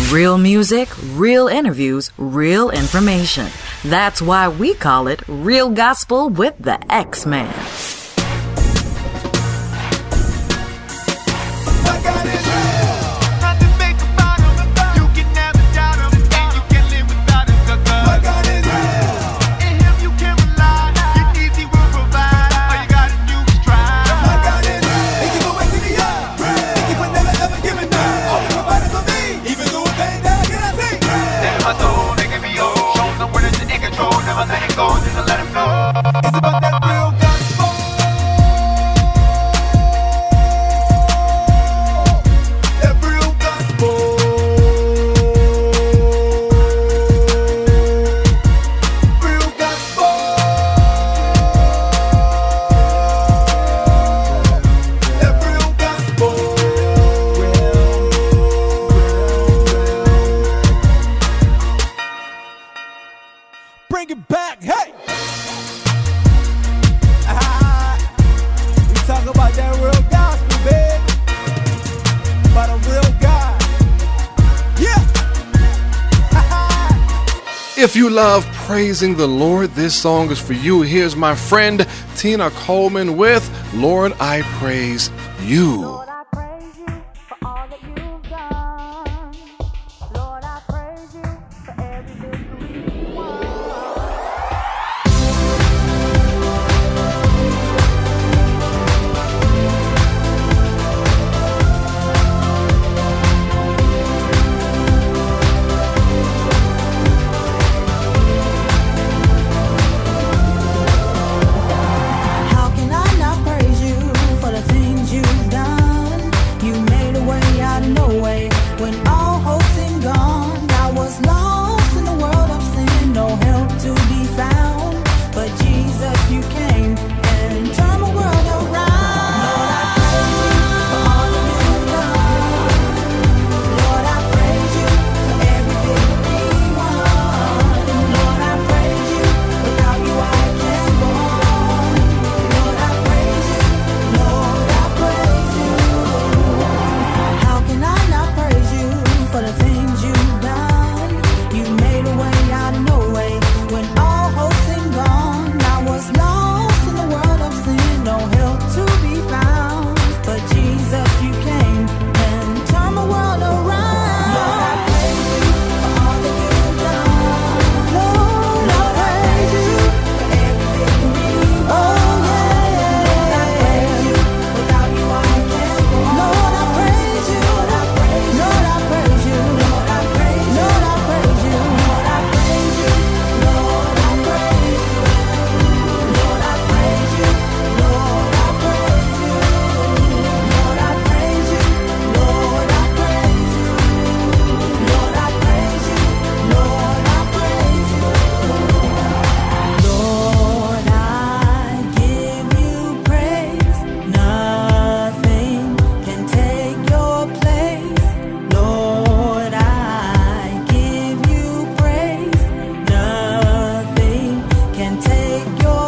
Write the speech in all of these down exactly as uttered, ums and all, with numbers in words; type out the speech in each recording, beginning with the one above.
Real music, real interviews, real information. That's why we call it Real Gospel with the X-Man. Bring it back, hey! Ah, we talk about that real gospel, baby. About a real God. Yeah! If you love praising the Lord, this song is for you. Here's my friend Tina Coleman with Lord, I Praise You. Lord, I praise you for all that you've done. Lord, I praise you for every victory you won. How can I not praise you for the things you've done? You made a way out of no way when all hope seemed gone. I was lost in the world of sin, no help to be found. But Jesus, you came and turned my world around. Lord, I praise you for every victory won. Lord, I praise you. Without you, I can't go on. Lord, I praise you. Lord, I praise you. How can I not praise you for the things you've done? You made a way out of no way when all hope seemed gone. I was lost in the world of sin, no help to be found. But Jesus, you came and turned my world around. Lord, I praise you for all that you've done. Lord, I praise you for every victory won. Oh, yeah. Lord, I praise you. Without you, I can't go on. Lord, I praise you. Lord, I praise you. Lord, I praise you. Lord, I praise you. Lord, I praise you. Lord, I praise you. Lord, I praise you. Lord, I praise you. Lord, I praise you. Lord, I praise you. Lord, I praise you. Lord, I praise you. Lord, I praise you. Lord, I give you praise. Nothing can take your place. Lord, I give you praise. Nothing can take your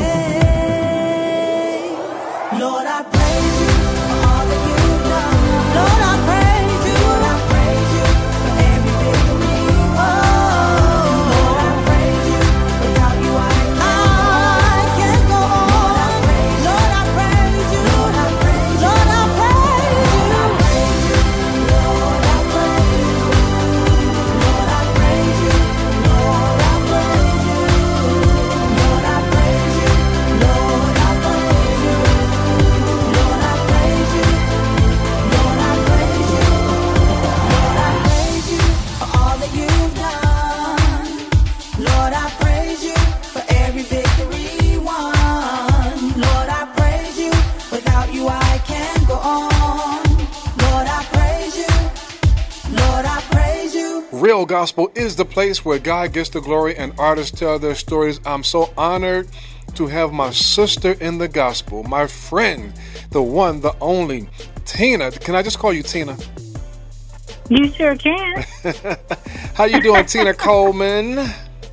place. Lord, I praise you for all that you've done. Lord, I praise you. Lord, I praise you for every victory won. Lord, I praise you. Without you, I can't go on. Lord, I praise you. Lord, I praise you. Lord, I praise you. Lord, I praise you. Lord, I praise you. Lord, I praise you. Lord, I praise you. Lord, I praise you. Lord, I praise you. Lord, I praise you. Lord, I praise you. Lord, I praise you for all that you've done. Lord, I praise you for every victory won. Lord, I praise you. Without you, I can't go on. Lord, I praise you. Lord, I praise you. Real Gospel is the place where God gets the glory and artists tell their stories. I'm so honored to have my sister in the gospel, my friend, the one, the only, Tina. Can I just call you Tina? You sure can. How you doing, Tina Coleman?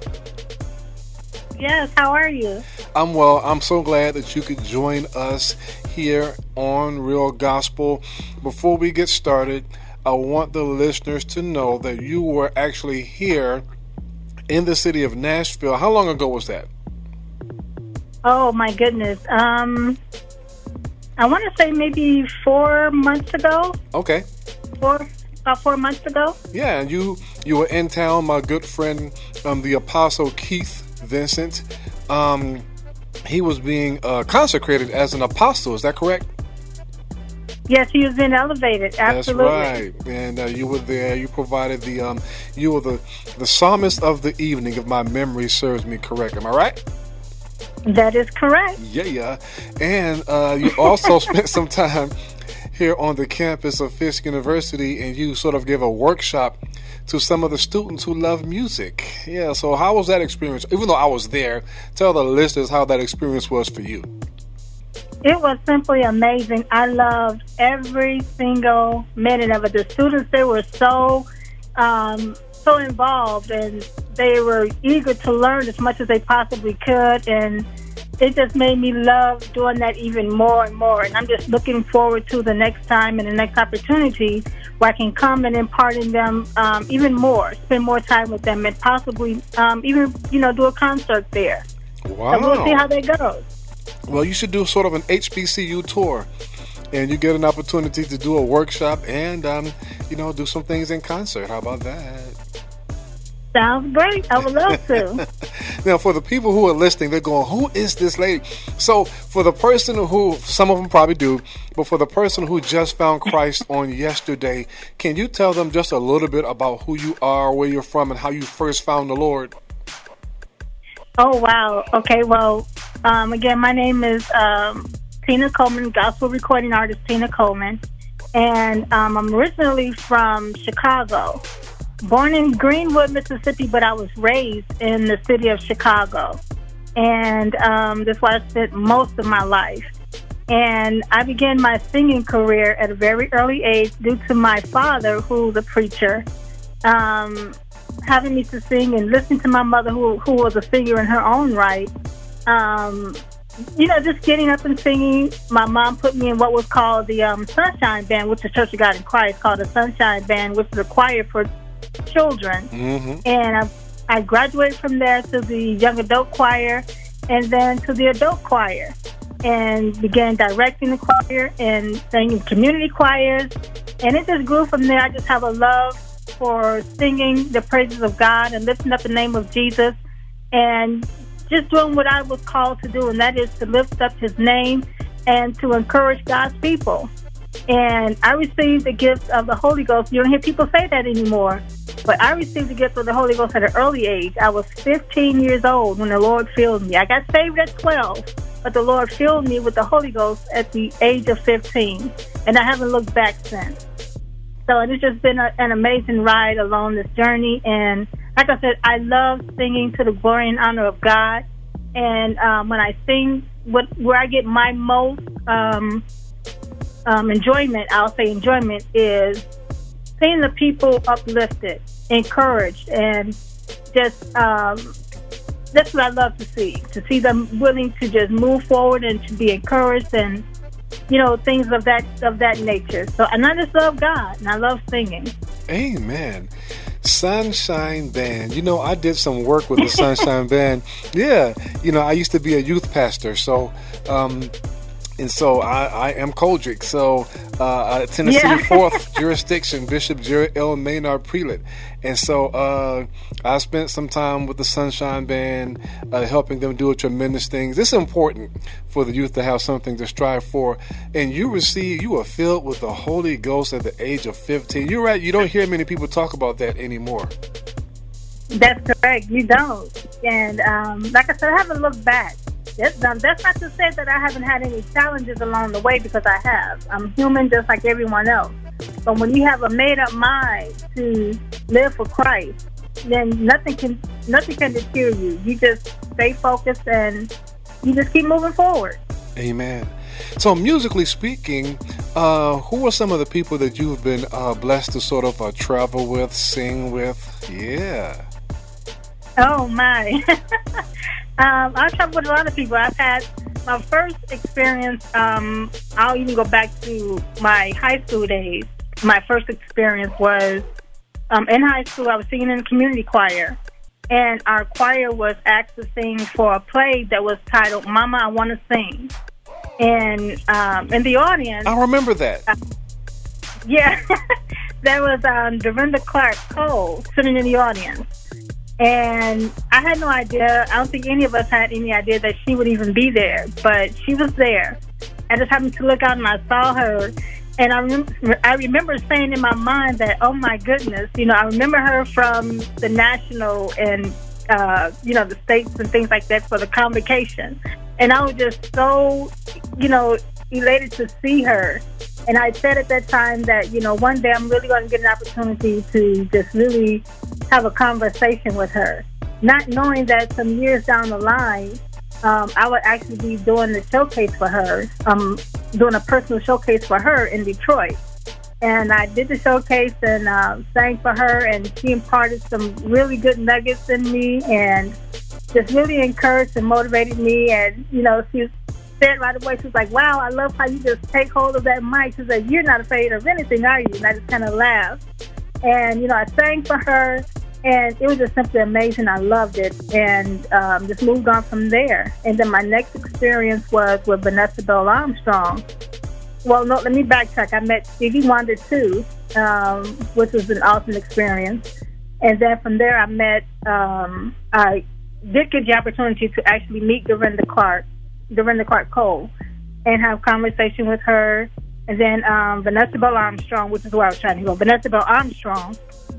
Yes, how are you? I'm well. I'm so glad that you could join us here on Real Gospel. Before we get started, I want the listeners to know that you were actually here in the city of Nashville. How long ago was that? Oh my goodness. Um, I want to say maybe four months ago. Okay. Four about four months ago. Yeah, and you you were in town. My good friend, um, the Apostle Keith Vincent, um, he was being uh, consecrated as an apostle. Is that correct? Yes, he was being elevated. Absolutely. That's right. And uh, you were there. You provided the um, you were the the psalmist of the evening, if my memory serves me correct. Am I right? That is correct. Yeah, yeah. And uh, you also spent some time here on the campus of Fisk University, and you sort of gave a workshop to some of the students who love music. Yeah, so how was that experience? Even though I was there, tell the listeners how that experience was for you. It was simply amazing. I loved every single minute of it. The students, they were so um, so involved, and they were eager to learn as much as they possibly could, and it just made me love doing that even more and more. And I'm just looking forward to the next time and the next opportunity where I can come and impart in them um, even more, spend more time with them, and possibly um, even, you know, do a concert there. Wow. So we'll see how that goes. Well, you should do sort of an H B C U tour, and you get an opportunity to do a workshop and, um, you know, do some things in concert. How about that? Sounds great. I would love to. Now, for the people who are listening, they're going, who is this lady? So for the person who, some of them probably do, but for the person who just found Christ on yesterday, can you tell them just a little bit about who you are, where you're from, and how you first found the Lord? Oh, wow. Okay, well, um, again, my name is um, Tina Coleman, gospel recording artist Tina Coleman, and um, I'm originally from Chicago. Born in Greenwood, Mississippi, but I was raised in the city of Chicago. And um, that's where I spent most of my life. And I began my singing career at a very early age due to my father, who's a preacher, um, having me to sing, and listening to my mother, who, who was a singer in her own right. Um, you know, just getting up and singing. My mom put me in what was called the um, Sunshine Band, which the Church of God in Christ called the Sunshine Band, which is a choir for children. Mm-hmm. And I, I graduated from there to the young adult choir, and then to the adult choir, and began directing the choir and singing community choirs. And it just grew from there. I just have a love for singing the praises of God and lifting up the name of Jesus, and just doing what I was called to do, and that is to lift up his name and to encourage God's people. And I received the gift of the Holy Ghost. You don't hear people say that anymore. But I received the gift of the Holy Ghost at an early age. I was fifteen years old when the Lord filled me. I got saved at twelve, but the Lord filled me with the Holy Ghost at the age of fifteen. And I haven't looked back since. So it's just been a, an amazing ride along this journey. And like I said, I love singing to the glory and honor of God. And um, when I sing, what, where I get my most um, um, enjoyment, I'll say enjoyment, is seeing the people uplifted, encouraged, and just um, that's what I love to see, to see them willing to just move forward and to be encouraged, and, you know, things of that of that nature. So, and I just love God, and I love singing. Amen. Sunshine Band. You know, I did some work with the Sunshine Band. Yeah. You know, I used to be a youth pastor, so um, and so I, I am Koldrick. So uh, Tennessee Yeah. fourth Jurisdiction, Bishop Jerry L. Maynard Prelate. And so uh, I spent some time with the Sunshine Band, uh, helping them do tremendous things. It's important for the youth to have something to strive for. And you receive, you were filled with the Holy Ghost at the age of fifteen. You're right. You don't hear many people talk about that anymore. That's correct. You don't. And um, like I said, I haven't looked back. That's, um, that's not to say that I haven't had any challenges along the way, because I have. I'm human just like everyone else. But when you have a made-up mind to live for Christ, then nothing can nothing can deter you. You just stay focused and you just keep moving forward. Amen. So musically speaking, uh, who are some of the people that you've been uh, blessed to sort of uh, travel with, sing with? Yeah. Oh, my. um, I've traveled with a lot of people. I've had my first experience, um, I'll even go back to my high school days. my first experience was um, in high school. I was singing in the community choir, and our choir was asked to sing for a play that was titled "Mama, I Want to Sing." And um, in the audience, I remember that. Uh, yeah, there was um, Dorinda Clark Cole sitting in the audience. And I had no idea. I don't think any of us had any idea that she would even be there. But she was there. I just happened to look out and I saw her. And I, rem- I remember saying in my mind that, oh, my goodness, you know, I remember her from the national and, uh, you know, the states and things like that for the convocation. And I was just so, you know, elated to see her. And I said at that time that, you know, one day I'm really going to get an opportunity to just really have a conversation with her, not knowing that some years down the line, um, I would actually be doing the showcase for her, um, doing a personal showcase for her in Detroit. And I did the showcase and uh, sang for her, and she imparted some really good nuggets in me and just really encouraged and motivated me. And, you know, she said right away, she was like, wow, I love how you just take hold of that mic. She said, you're not afraid of anything, are you? And I just kind of laughed. And, you know, I sang for her, and it was just simply amazing. I loved it, and um, just moved on from there. And then my next experience was with Vanessa Bell Armstrong. Well, no, let me backtrack. I met Stevie Wonder, too, um, which was an awesome experience. And then from there, I met, um, I did get the opportunity to actually meet Dorinda Clark, Dorinda Clark Cole, and have conversation with her. And then um, Vanessa Bell Armstrong, which is where I was trying to go. Vanessa Bell Armstrong.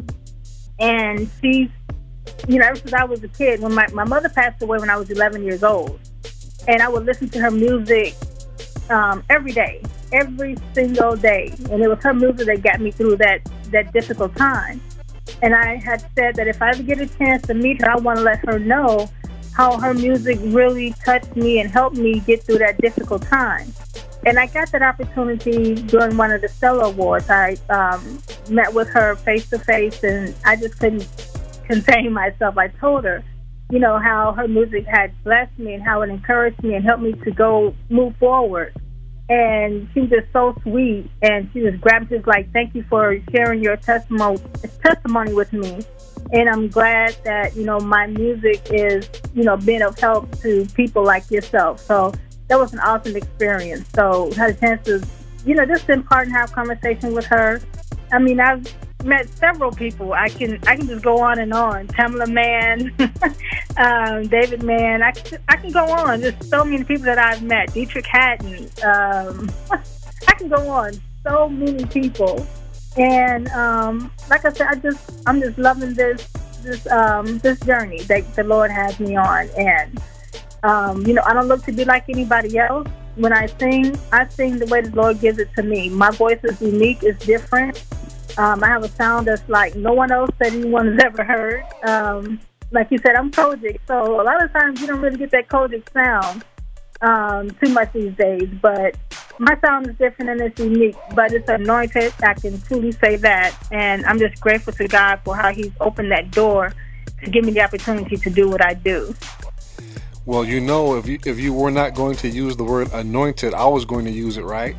And she's, you know, ever since I was a kid, when my, my mother passed away when I was eleven years old. And I would listen to her music um, every day, every single day. And it was her music that got me through that, that difficult time. And I had said that if I ever get a chance to meet her, I want to let her know how her music really touched me and helped me get through that difficult time. And I got that opportunity during one of the Stellar Awards. I um, met with her face-to-face, and I just couldn't contain myself. I told her, you know, how her music had blessed me and how it encouraged me and helped me to go move forward. And she was just so sweet, and she just grabbed me, like, thank you for sharing your testimony, testimony with me. And I'm glad that, you know, my music is, you know, being of help to people like yourself. So that was an awesome experience. So I had a chance to, you know, just impart and have a conversation with her. I mean, I've met several people. I can I can just go on and on. Pamela Mann, um, David Mann. I can, I can go on. There's so many people that I've met. Dietrich Hatton. Um, I can go on. So many people. And um, like I said, I just I'm just loving this this um, this journey that the Lord has me on. And um, you know, I don't look to be like anybody else. When I sing, I sing the way the Lord gives it to me. My voice is unique. It's different. Um, I have a sound that's like no one else that anyone has ever heard. Um, like you said, I'm Kojic, so a lot of times you don't really get that Kojic sound um, too much these days. But my sound is different and it's unique, but it's anointed. I can truly say that, and I'm just grateful to God for how He's opened that door to give me the opportunity to do what I do. Well, you know, if you if you were not going to use the word anointed, I was going to use it, right?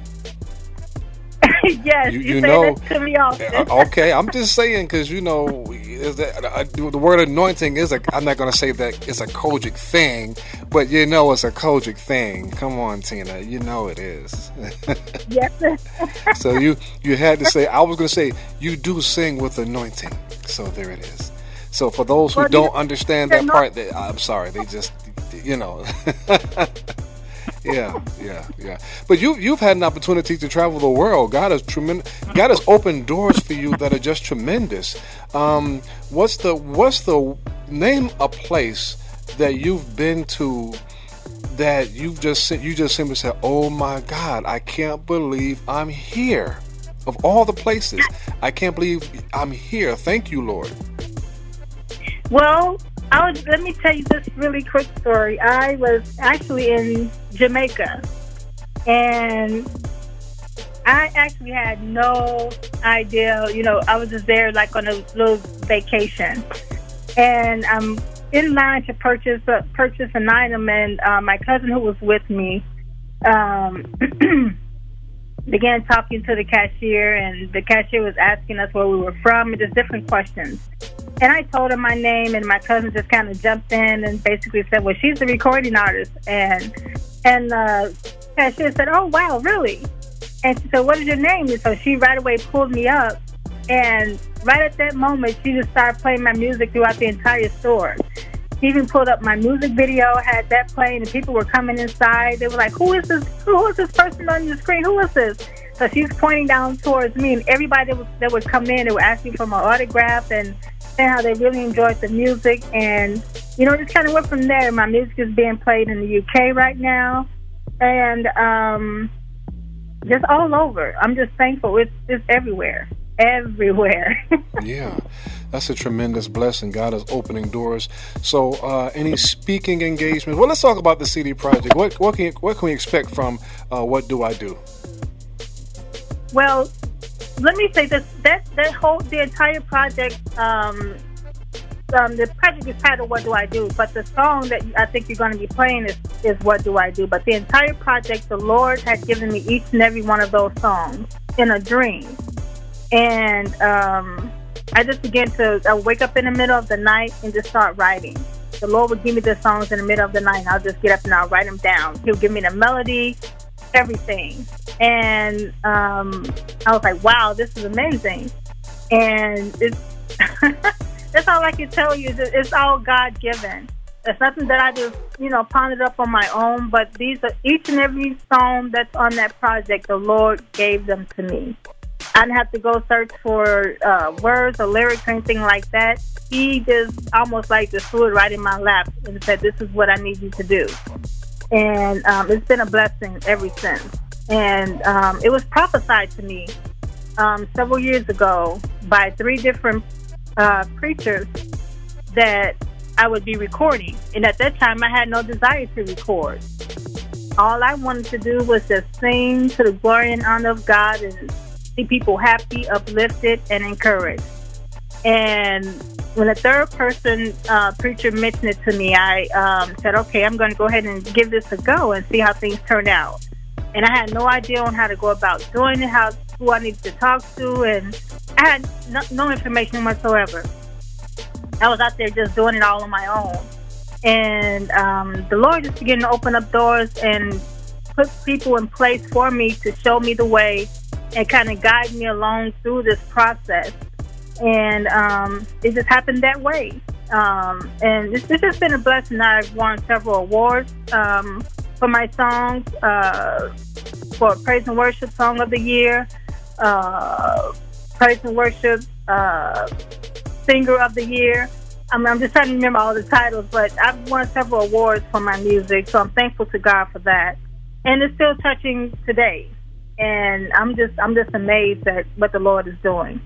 Yes, you, you, you say know, that to me often. Okay, I'm just saying because you know is that, uh, the word anointing is a. I'm not going to say that it's a Kojic thing, but you know it's a Kojic thing. Come on, Tina, you know it is. Yes. So you you had to say. I was going to say you do sing with anointing. So there it is. So for those who well, don't you, understand that part, they, I'm sorry. They just you know. Yeah, yeah, yeah. But you you've had an opportunity to travel the world. God has tremendous. God has opened doors for you that are just tremendous. Um, what's the what's the name a place that you've been to that you've just you just simply said, "Oh my God, I can't believe I'm here." Of all the places, I can't believe I'm here. Thank you, Lord. Well, I would, let me tell you this really quick story. I was actually in Jamaica, and I actually had no idea. You know, I was just there like on a little vacation, and I'm in line to purchase uh, purchase an item, and uh, my cousin who was with me, um, began talking to the cashier, and the cashier was asking us where we were from and just different questions. And I told her my name, and my cousin just kind of jumped in and basically said, well, she's the recording artist. And and uh, cashier said, oh, wow, really? And she said, what is your name? And so she right away pulled me up. And right at that moment, she just started playing my music throughout the entire store. She even pulled up my music video, had that playing, and people were coming inside. They were like, who is this? Who is this person on your screen? Who is this? So she's pointing down towards me, and everybody that, was, that would come in, they were asking for my autograph and saying how they really enjoyed the music. And, you know, just kind of went from there. My music is being played in the U K right now, and um, just all over. I'm just thankful. It's, it's everywhere. Everywhere. Yeah, that's a tremendous blessing. God is opening doors. So, uh, any speaking engagements? Well, let's talk about the C D project. What what can you, what can we expect from uh, What Do I Do? Well, let me say this: that that whole the entire project, um, um, the project is titled "What Do I Do," but the song that I think you're going to be playing is is "What Do I Do." But the entire project, the Lord had given me each and every one of those songs in a dream. And um, I just began to I wake up in the middle of the night and just start writing. The Lord would give me the songs in the middle of the night, and I'll just get up and I'll write them down. He'll give me the melody, everything. And um, I was like, wow, this is amazing. And it's that's all I can tell you. It's all God-given. It's nothing that I just, you know, pondered up on my own, but these are each and every song that's on that project, the Lord gave them to me. I didn't have to go search for uh, words or lyrics or anything like that. He just almost like just threw it right in my lap and said, this is what I need you to do. And um, it's been a blessing ever since. And um, it was prophesied to me um, several years ago by three different uh, preachers that I would be recording. And at that time, I had no desire to record. All I wanted to do was just sing to the glory and honor of God and see people happy, uplifted, and encouraged. And when a third person uh, preacher mentioned it to me, I um, said, okay, I'm going to go ahead and give this a go and see how things turn out. And I had no idea on how to go about doing it, how who I needed to talk to, and I had no, no information whatsoever. I was out there just doing it all on my own. And um, the Lord just began to open up doors and put people in place for me to show me the way and kind of guide me along through this process. And um, it just happened that way. Um, and it's, it's just been a blessing. I've won several awards um, for my songs, uh, for Praise and Worship Song of the Year, uh, Praise and Worship uh, Singer of the Year. I mean, I'm just trying to remember all the titles, but I've won several awards for my music, so I'm thankful to God for that. And it's still touching today. And I'm just I'm just amazed at what the Lord is doing.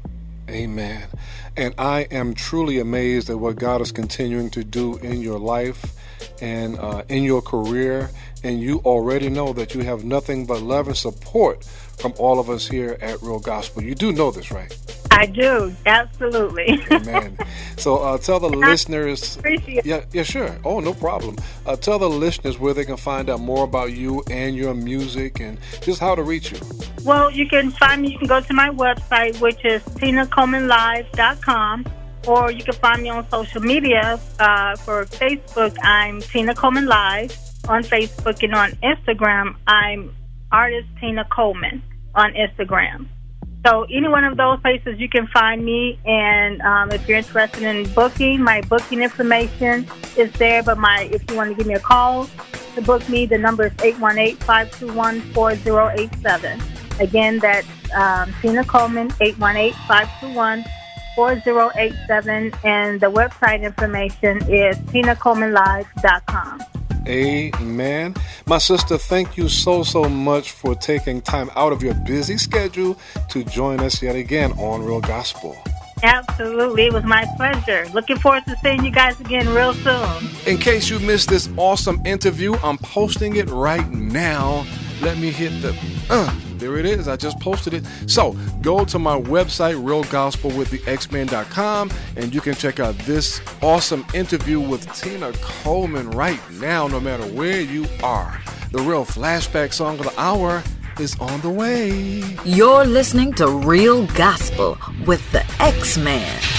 Amen. And I am truly amazed at what God is continuing to do in your life and uh, in your career. And you already know that you have nothing but love and support from all of us here at Real Gospel. You do know this, right? I do, absolutely. Amen. So uh, tell the listeners. Appreciate it. Yeah, yeah, sure. Oh, no problem. Uh, tell the listeners where they can find out more about you and your music and just how to reach you. Well, you can find me. You can go to my website, which is tina coleman live dot com, or you can find me on social media. Uh, for Facebook, I'm Tina Coleman Live on Facebook, and on Instagram, I'm Artist Tina Coleman on Instagram. So any one of those places you can find me, and um, if you're interested in booking, my booking information is there. But my if you want to give me a call to book me, the number is eight one eight, five two one, four zero eight seven. Again, that's um, Tina Coleman, eight one eight, five two one, four zero eight seven, and the website information is tina coleman live dot com. Amen. My sister, thank you so, so much for taking time out of your busy schedule to join us yet again on Real Gospel. Absolutely. It was my pleasure. Looking forward to seeing you guys again real soon. In case you missed this awesome interview, I'm posting it right now. Let me hit the... Uh, there it is. I just posted it. So go to my website, real gospel with the x men dot com, and you can check out this awesome interview with Tina Coleman right now, no matter where you are. The real flashback song of the hour is on the way. You're listening to Real Gospel with the X-Man.